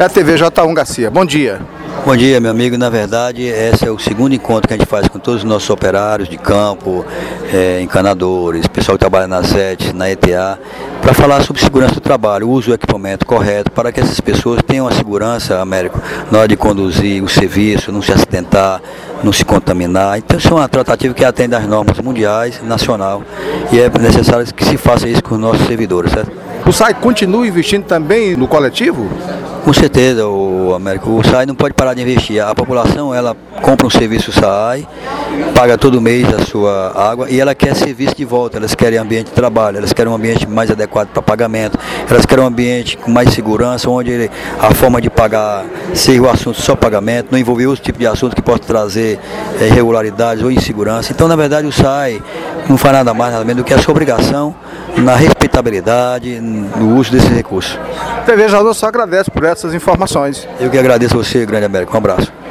da TV J1 Garcia. Bom dia. Bom dia, meu amigo. Na verdade, esse é o segundo encontro que a gente faz com todos os nossos operários de campo, encanadores, pessoal que trabalha na SET, na ETA, para falar sobre segurança do trabalho, o uso do equipamento correto, para que essas pessoas tenham a segurança, Américo, na hora de conduzir o serviço, não se acidentar, não se contaminar. Então, isso é uma tratativa que atende às normas mundiais, nacional, e é necessário que se faça isso com os nossos servidores, certo? O SAI continua investindo também no coletivo? Com certeza, Américo. O SAI não pode parar de investir. A população, ela compra um serviço SAI, paga todo mês a sua água e ela quer serviço de volta. Elas querem ambiente de trabalho, elas querem um ambiente mais adequado para pagamento, elas querem um ambiente com mais segurança, onde a forma de pagar seja o assunto só pagamento, não envolver outro tipo de assunto que possa trazer irregularidades ou insegurança. Então, na verdade, o SAI não faz nada mais, nada menos do que a sua obrigação na respeitabilidade, no uso desses recursos. TV J1 só agradece por essas informações. Eu que agradeço a você, grande Américo. Um abraço.